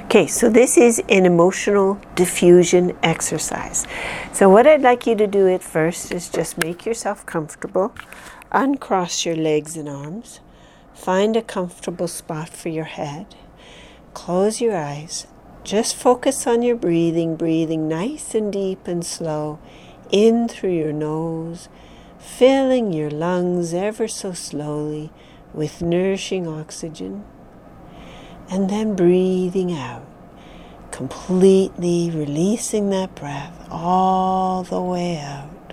Okay, so this is an emotional diffusion exercise. So what I'd like you to do at first is just make yourself comfortable, uncross your legs and arms, find a comfortable spot for your head, close your eyes, just focus on your breathing, breathing nice and deep and slow, in through your nose, filling your lungs ever so slowly with nourishing oxygen. And then breathing out, completely releasing that breath all the way out,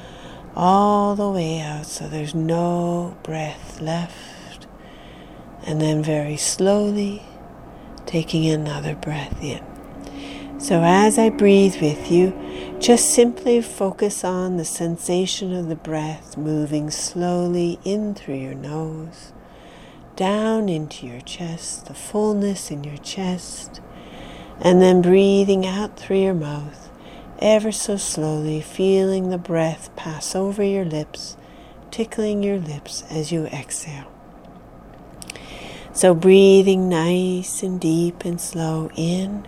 so there's no breath left. And then very slowly taking another breath in. So as I breathe with you, just simply focus on the sensation of the breath moving slowly in through your nose, down into your chest, the fullness in your chest, and then breathing out through your mouth, ever so slowly, feeling the breath pass over your lips, tickling your lips as you exhale. So breathing nice and deep and slow in,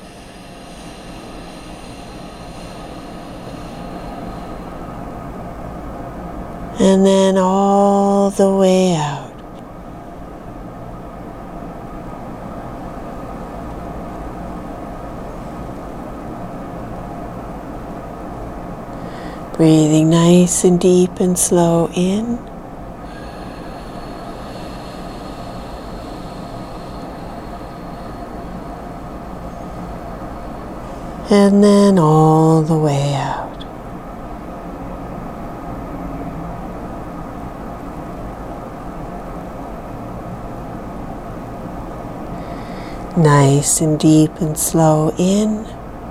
and then all the way out. Breathing nice and deep and slow in. And then all the way out. Nice and deep and slow in.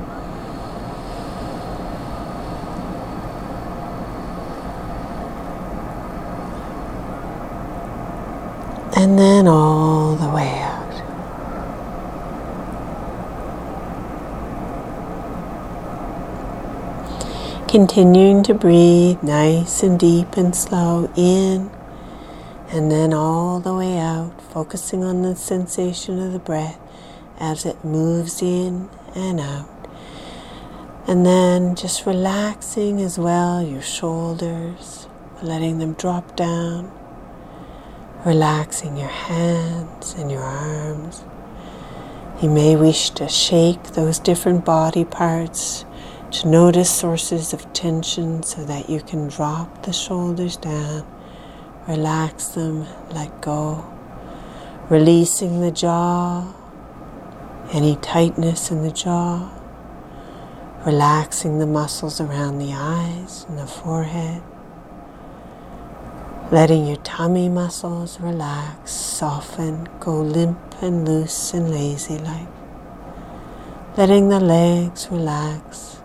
And then all the way out. Continuing to breathe nice and deep and slow in, and then all the way out, focusing on the sensation of the breath as it moves in and out. And then just relaxing as well your shoulders, letting them drop down. Relaxing your hands and your arms. You may wish to shake those different body parts to notice sources of tension so that you can drop the shoulders down, relax them, let go, releasing the jaw, any tightness in the jaw, relaxing the muscles around the eyes and the forehead. Letting your tummy muscles relax, soften, go limp and loose and lazy like. Letting the legs relax.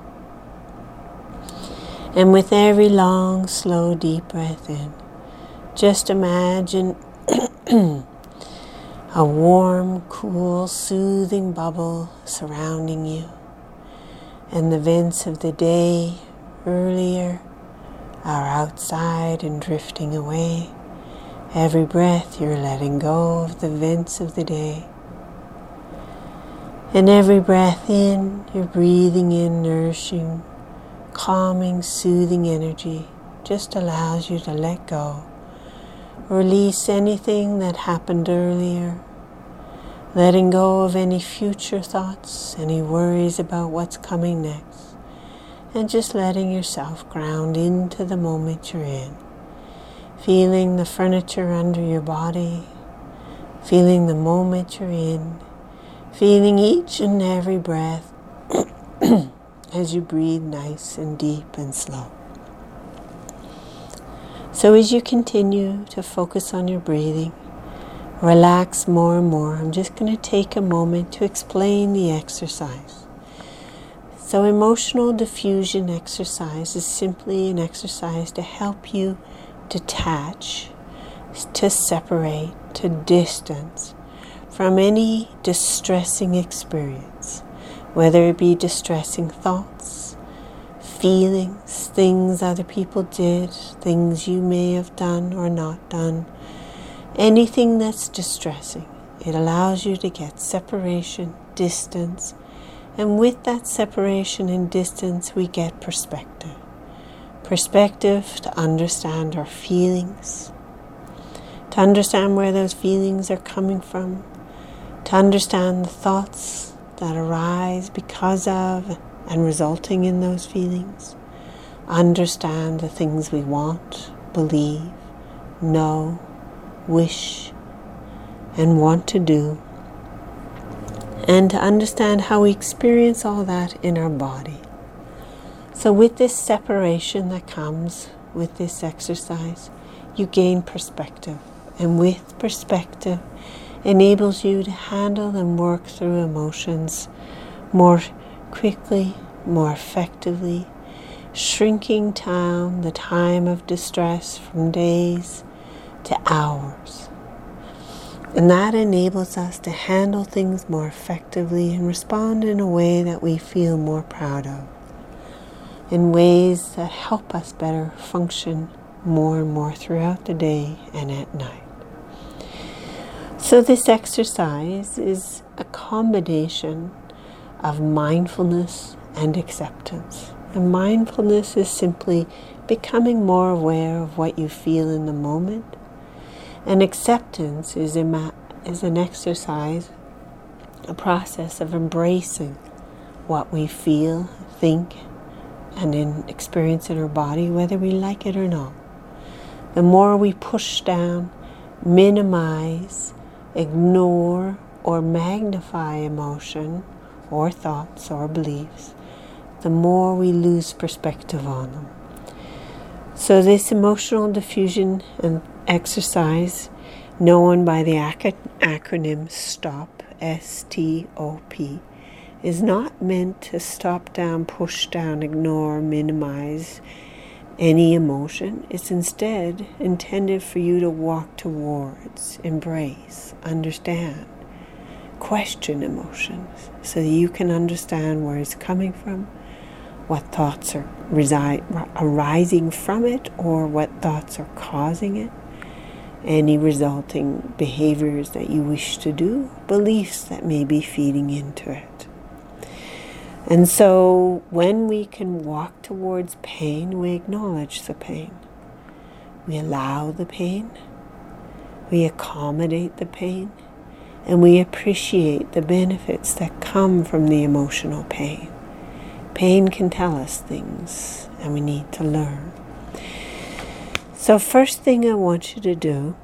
And with every long, slow, deep breath in, just imagine a warm, cool, soothing bubble surrounding you. And the events of the day earlier are outside and drifting away. Every breath you're letting go of the events of the day. And every breath in, you're breathing in nourishing, calming, soothing energy. Just allows you to let go. Release anything that happened earlier. Letting go of any future thoughts, any worries about what's coming next. And just letting yourself ground into the moment you're in. Feeling the furniture under your body. Feeling the moment you're in. Feeling each and every breath as you breathe nice and deep and slow. So as you continue to focus on your breathing, relax more and more. I'm just going to take a moment to explain the exercise. So emotional diffusion exercise is simply an exercise to help you detach, to separate, to distance from any distressing experience, whether it be distressing thoughts, feelings, things other people did, things you may have done or not done, anything that's distressing. It allows you to get separation, distance, and with that separation and distance, we get perspective. Perspective to understand our feelings, to understand where those feelings are coming from, to understand the thoughts that arise because of and resulting in those feelings, understand the things we want, believe, know, wish, and want to do, and to understand how we experience all that in our body. So with this separation that comes with this exercise, you gain perspective. And with perspective, enables you to handle and work through emotions more quickly, more effectively, shrinking down the time of distress from days to hours. And that enables us to handle things more effectively and respond in a way that we feel more proud of, in ways that help us better function more and more throughout the day and at night. So this exercise is a combination of mindfulness and acceptance. And mindfulness is simply becoming more aware of what you feel in the moment. And acceptance is an exercise, a process of embracing what we feel, think, and experience in our body, whether we like it or not. The more we push down, minimize, ignore, or magnify emotion, or thoughts, or beliefs, the more we lose perspective on them. So this emotional diffusion and exercise, known by the acronym STOP, S-T-O-P, is not meant to stop down, push down, ignore, minimize any emotion. It's instead intended for you to walk towards, embrace, understand, question emotions so that you can understand where it's coming from, what thoughts are arising from it, or what thoughts are causing it, any resulting behaviors that you wish to do, beliefs that may be feeding into it. And so when we can walk towards pain, we acknowledge the pain. We allow the pain, we accommodate the pain, and we appreciate the benefits that come from the emotional pain. Pain can tell us things, and we need to learn. So first thing I want you to do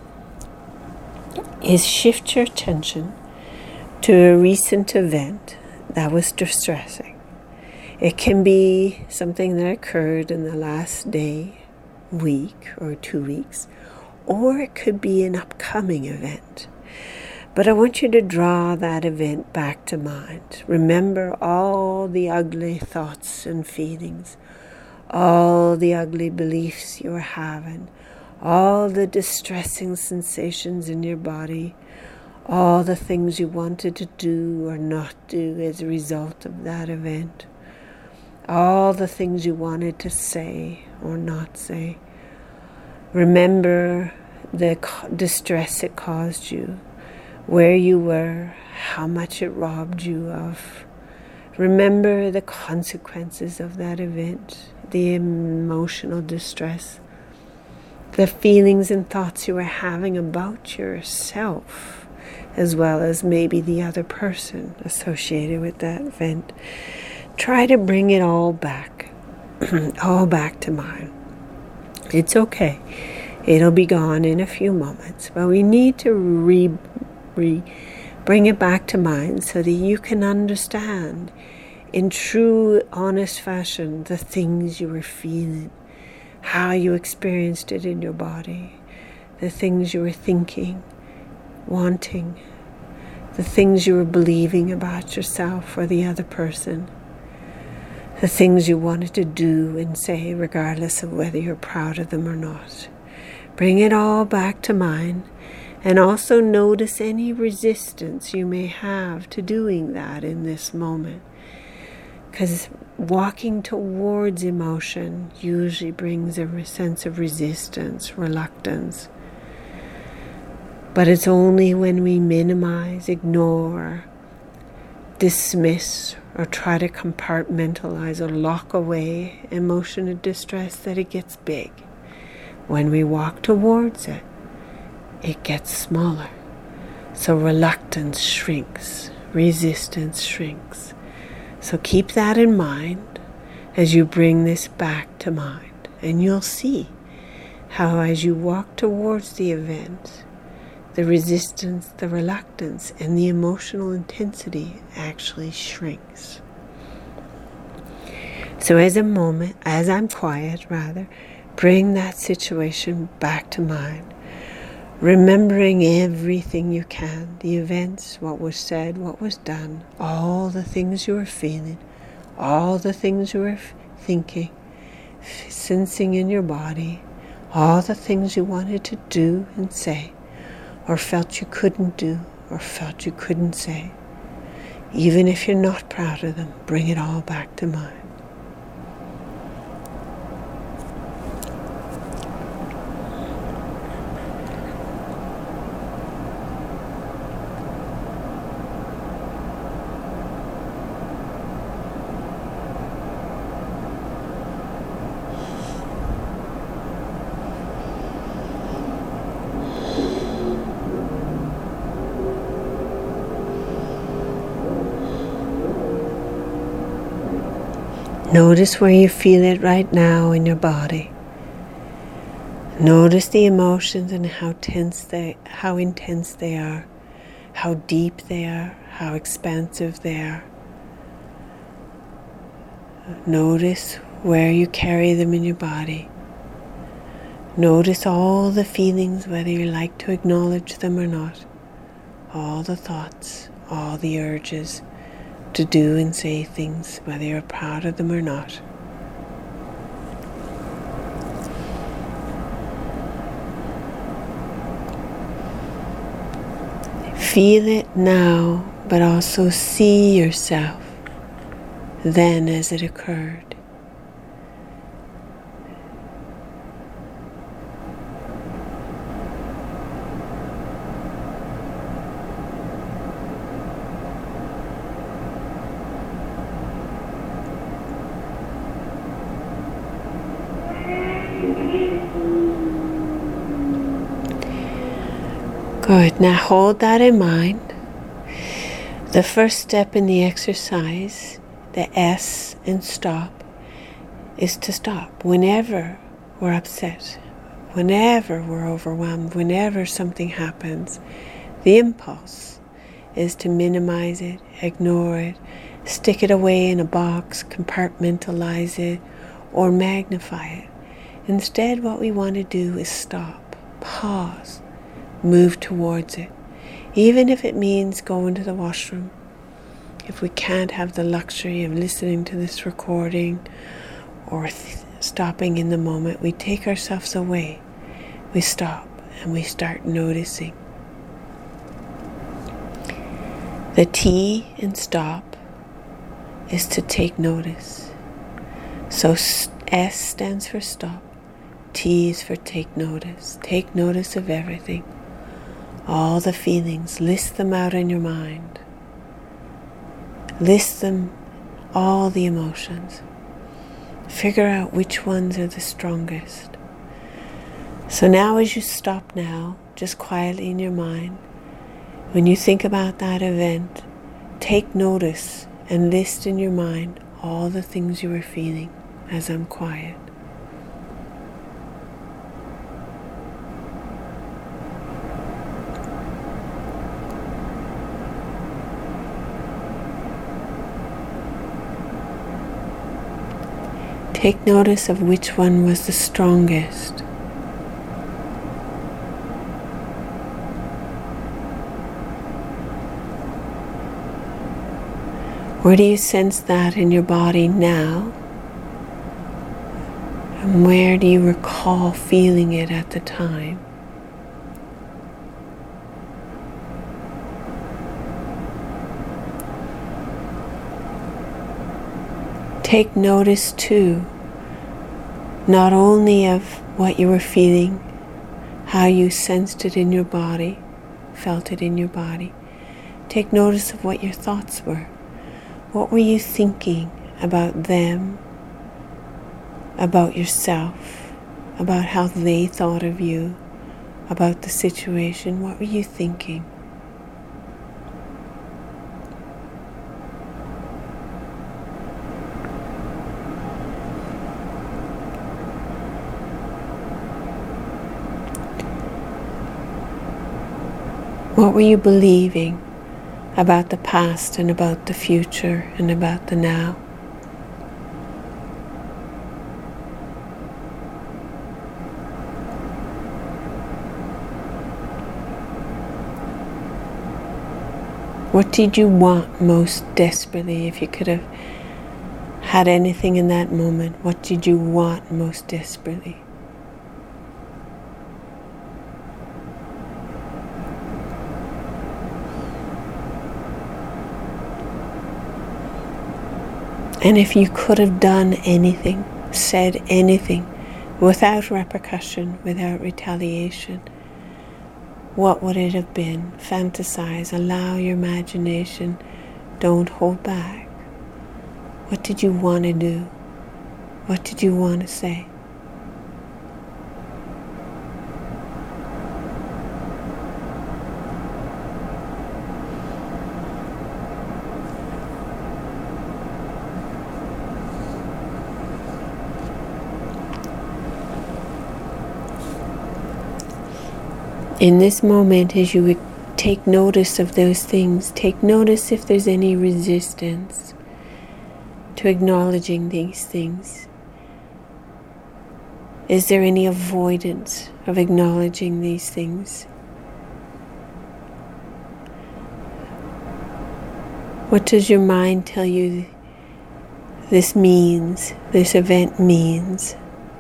is shift your attention to a recent event that was distressing. It can be something that occurred in the last day, week, or 2 weeks, or it could be an upcoming event. But I want you to draw that event back to mind. Remember all the ugly thoughts and feelings, all the ugly beliefs you were having, all the distressing sensations in your body, all the things you wanted to do or not do as a result of that event, all the things you wanted to say or not say. Remember the distress it caused you, where you were, how much it robbed you of. Remember the consequences of that event, the emotional distress, the feelings and thoughts you were having about yourself, as well as maybe the other person associated with that event. Try to bring it all back, all back to mind. It's okay. It'll be gone in a few moments, but we need to bring it back to mind so that you can understand in true, honest fashion the things you were feeling, how you experienced it in your body, the things you were thinking, wanting, the things you were believing about yourself or the other person, the things you wanted to do and say regardless of whether you're proud of them or not. Bring it all back to mind. And also notice any resistance you may have to doing that in this moment. Because walking towards emotion usually brings a sense of resistance, reluctance. But it's only when we minimize, ignore, dismiss, or try to compartmentalize or lock away emotion of distress that it gets big. When we walk towards it, it gets smaller. So reluctance shrinks, resistance shrinks. So keep that in mind as you bring this back to mind. And you'll see how as you walk towards the event, the resistance, the reluctance, and the emotional intensity actually shrinks. So as I'm quiet, bring that situation back to mind. Remembering everything you can, the events, what was said, what was done, all the things you were feeling, all the things you were thinking, sensing in your body, all the things you wanted to do and say, or felt you couldn't do, or felt you couldn't say. Even if you're not proud of them, bring it all back to mind. Notice where you feel it right now in your body. Notice the emotions and how intense they are, how deep they are, how expansive they are. Notice where you carry them in your body. Notice all the feelings, whether you like to acknowledge them or not. All the thoughts, all the urges to do and say things, whether you're proud of them or not. Feel it now, but also see yourself then as it occurred. Good. Now hold that in mind. The first step in the exercise, the S in stop, is to stop whenever we're upset, whenever we're overwhelmed, whenever something happens. The impulse is to minimize it, ignore it, stick it away in a box, compartmentalize it, or magnify it. Instead, what we want to do is stop, pause, move towards it, even if it means going to the washroom. If we can't have the luxury of listening to this recording or stopping in the moment, we take ourselves away. We stop and we start noticing. The T in stop is to take notice. So S stands for stop. T is for take notice. Take notice of everything. All the feelings, list them out in your mind. List them, all the emotions. Figure out which ones are the strongest. So now as you stop now, just quietly in your mind, when you think about that event, take notice and list in your mind all the things you were feeling as I'm quiet. Take notice of which one was the strongest. Where do you sense that in your body now? And where do you recall feeling it at the time? Take notice too, not only of what you were feeling, how you sensed it in your body, felt it in your body. Take notice of what your thoughts were. What were you thinking about them, about yourself, about how they thought of you, about the situation? What were you thinking? What were you believing about the past and about the future and about the now? What did you want most desperately? If you could have had anything in that moment, what did you want most desperately? And if you could have done anything, said anything, without repercussion, without retaliation, what would it have been? Fantasize, allow your imagination, don't hold back. What did you want to do? What did you want to say? In this moment, as you would take notice of those things, take notice if there's any resistance to acknowledging these things. Is there any avoidance of acknowledging these things? What does your mind tell you this means, this event means?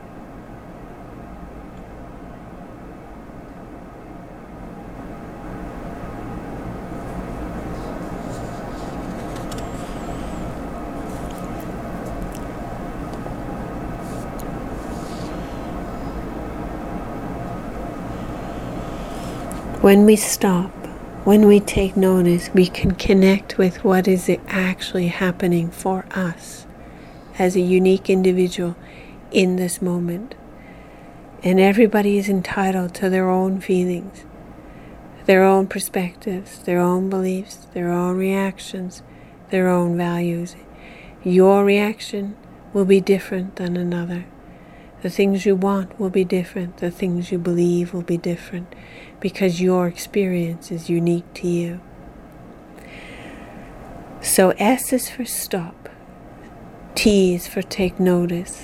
When we stop, when we take notice, we can connect with what is actually happening for us as a unique individual in this moment. And everybody is entitled to their own feelings, their own perspectives, their own beliefs, their own reactions, their own values. Your reaction will be different than another. The things you want will be different. The things you believe will be different, because your experience is unique to you. So S is for stop. T is for take notice.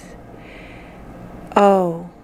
O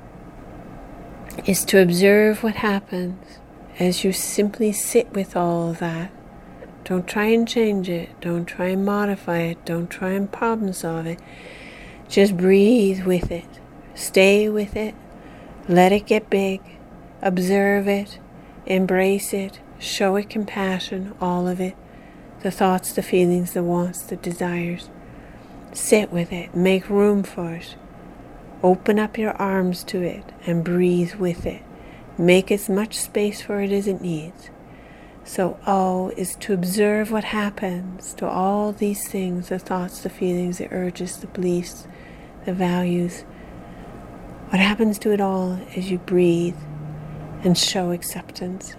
is to observe what happens as you simply sit with all of that. Don't try and change it. Don't try and modify it. Don't try and problem solve it. Just breathe with it. Stay with it. Let it get big. Observe it. Embrace it. Show it compassion, all of it. The thoughts, the feelings, the wants, the desires. Sit with it. Make room for it. Open up your arms to it and breathe with it. Make as much space for it as it needs. So O is to observe what happens to all these things, the thoughts, the feelings, the urges, the beliefs, the values. What happens to it all as you breathe and show acceptance.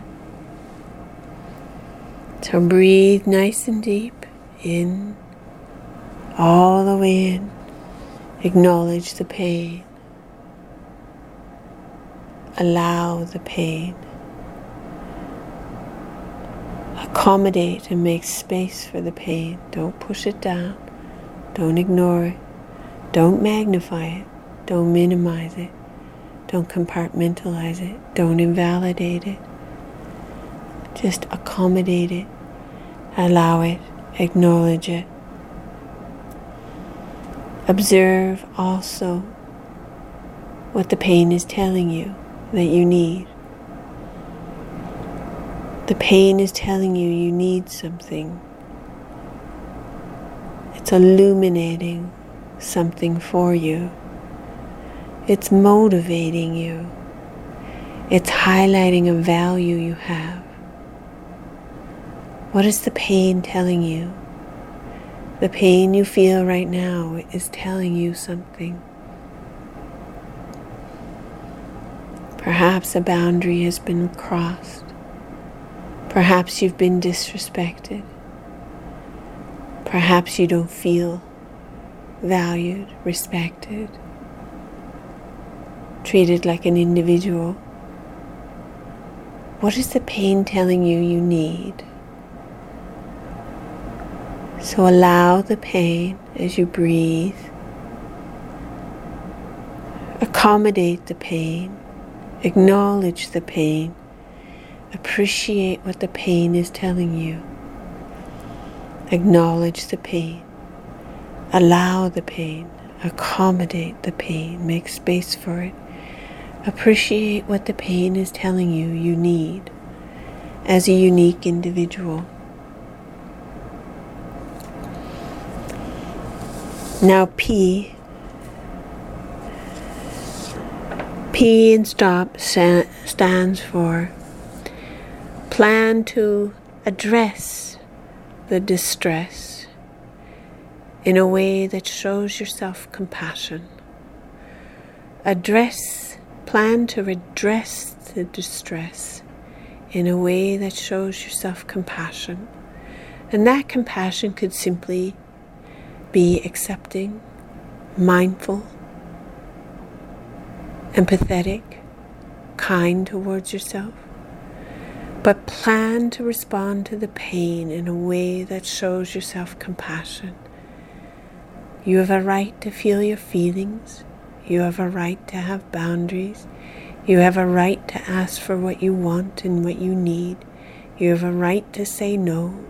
So breathe nice and deep in, all the way in. Acknowledge the pain. Allow the pain. Accommodate and make space for the pain. Don't push it down. Don't ignore it. Don't magnify it. Don't minimize it. Don't compartmentalize it. Don't invalidate it. Just accommodate it. Allow it. Acknowledge it. Observe also what the pain is telling you that you need. The pain is telling you you need something. It's illuminating something for you. It's motivating you. It's highlighting a value you have. What is the pain telling you? The pain you feel right now is telling you something. Perhaps a boundary has been crossed. Perhaps you've been disrespected. Perhaps you don't feel valued, respected, treated like an individual. What is the pain telling you you need? So allow the pain as you breathe. Accommodate the pain. Acknowledge the pain. Appreciate what the pain is telling you. Acknowledge the pain. Allow the pain. Accommodate the pain. Make space for it. Appreciate what the pain is telling you you need as a unique individual. Now P in STOP stands for plan to address the distress in a way that shows yourself compassion. Plan to redress the distress in a way that shows yourself compassion. And that compassion could simply be accepting, mindful, empathetic, kind towards yourself. But plan to respond to the pain in a way that shows yourself compassion. You have a right to feel your feelings. You have a right to have boundaries. You have a right to ask for what you want and what you need. You have a right to say no.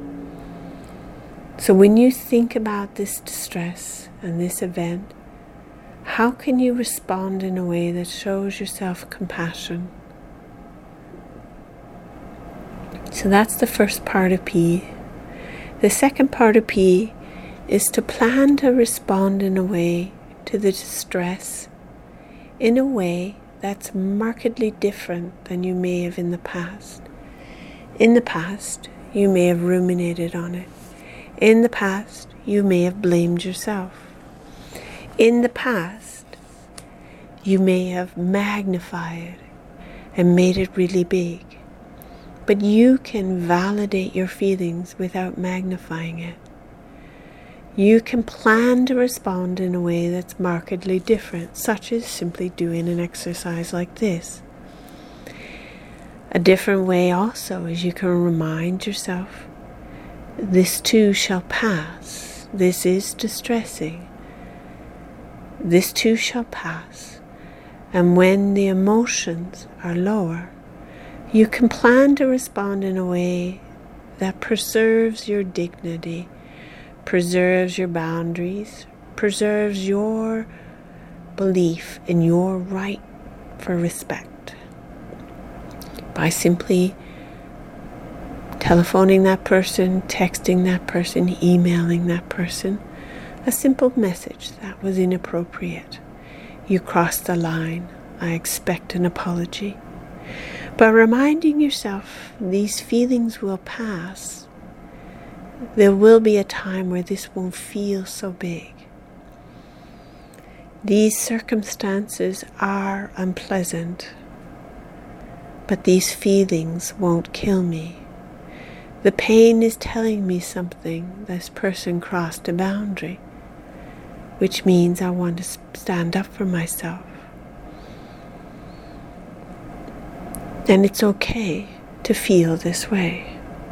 So when you think about this distress and this event, how can you respond in a way that shows yourself compassion? So that's the first part of P. The second part of P is to plan to respond in a way to the distress in a way that's markedly different than you may have in the past. In the past, you may have ruminated on it. In the past, you may have blamed yourself. In the past, you may have magnified and made it really big. But you can validate your feelings without magnifying it. You can plan to respond in a way that's markedly different, such as simply doing an exercise like this. A different way also is you can remind yourself, this too shall pass. This is distressing. This too shall pass. And when the emotions are lower, you can plan to respond in a way that preserves your dignity, preserves your boundaries, preserves your belief in your right for respect. By simply telephoning that person, texting that person, emailing that person, a simple message that was inappropriate. You crossed the line. I expect an apology. By reminding yourself these feelings will pass, there will be a time where this won't feel so big. These circumstances are unpleasant, but these feelings won't kill me. The pain is telling me something. This person crossed a boundary, which means I want to stand up for myself. And it's okay to feel this way.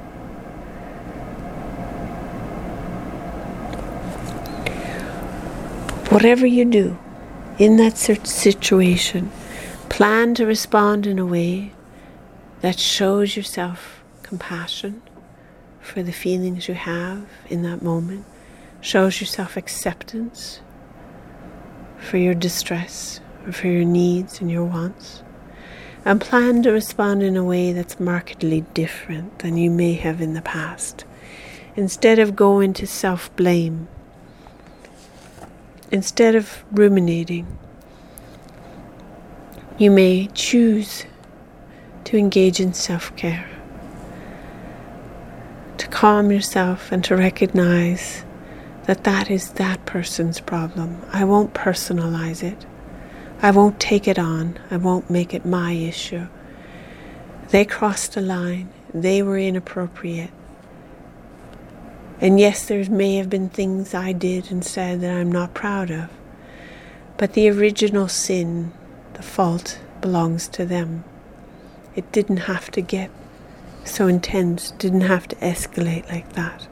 Whatever you do in that situation, plan to respond in a way that shows yourself compassion for the feelings you have in that moment, shows yourself acceptance for your distress or for your needs and your wants, and plan to respond in a way that's markedly different than you may have in the past. Instead of going to self-blame, instead of ruminating, you may choose to engage in self-care, to calm yourself and to recognize that that is that person's problem. I won't personalize it. I won't take it on. I won't make it my issue. They crossed a line. They were inappropriate. And yes, there may have been things I did and said that I'm not proud of. But the original sin, the fault, belongs to them. It didn't have to get so intense, didn't have to escalate like that.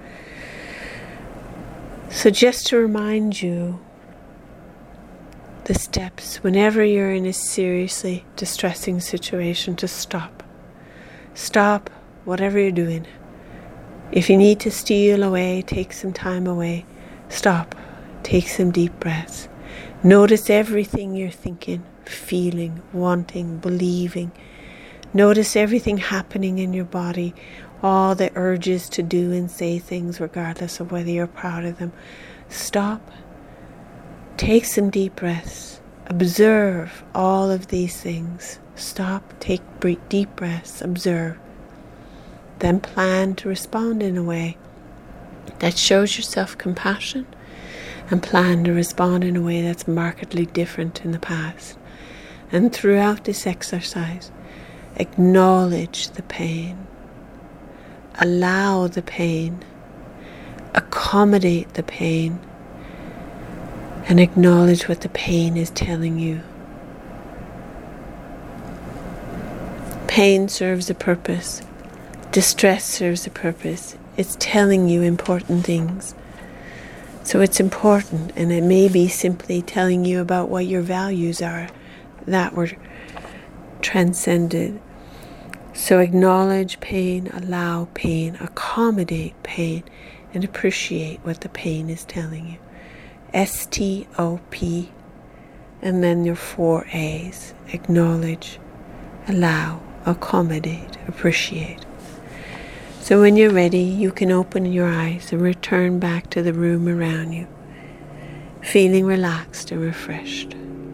So just to remind you, the steps whenever you're in a seriously distressing situation, to stop. Stop whatever you're doing. If you need to steal away, take some time away, stop. Take some deep breaths. Notice everything you're thinking, feeling, wanting, believing. Notice everything happening in your body, all the urges to do and say things regardless of whether you're proud of them. Stop. Take some deep breaths. Observe all of these things. Stop, take deep breaths, observe. Then plan to respond in a way that shows yourself compassion, and plan to respond in a way that's markedly different in the past. And throughout this exercise, acknowledge the pain. Allow the pain. Accommodate the pain. And acknowledge what the pain is telling you. Pain serves a purpose. Distress serves a purpose. It's telling you important things. So it's important, and it may be simply telling you about what your values are that were transcended. So acknowledge pain, allow pain, accommodate pain, and appreciate what the pain is telling you. S-T-O-P, and then your 4 A's. Acknowledge, allow, accommodate, appreciate. So when you're ready, you can open your eyes and return back to the room around you, feeling relaxed and refreshed.